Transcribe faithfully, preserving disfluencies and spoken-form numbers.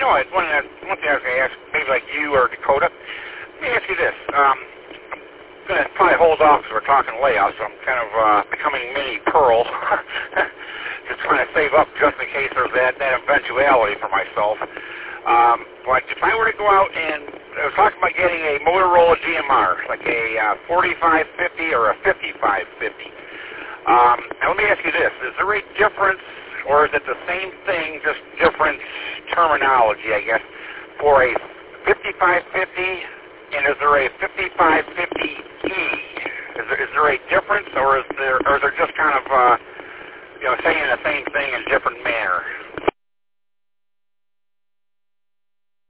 know, it's one, one thing I was going to ask, maybe like you or Dakota. Let me ask you this. Um, I'm going to probably hold off because we're talking layouts, so I'm kind of uh, becoming mini Pearl. Just trying to save up just in case there's that, that eventuality for myself. Um, but if I were to go out and I was talking about getting a Motorola G M R, like a uh, forty-five fifty or a fifty-five fifty. Um, now let me ask you this. Is there a difference, or is it the same thing, just different terminology, I guess, for a fifty-five fifty, and is there a fifty-five fifty E? Is there, is there a difference, or is there, or is there just kind of, uh, you know, saying the same thing in a different manner?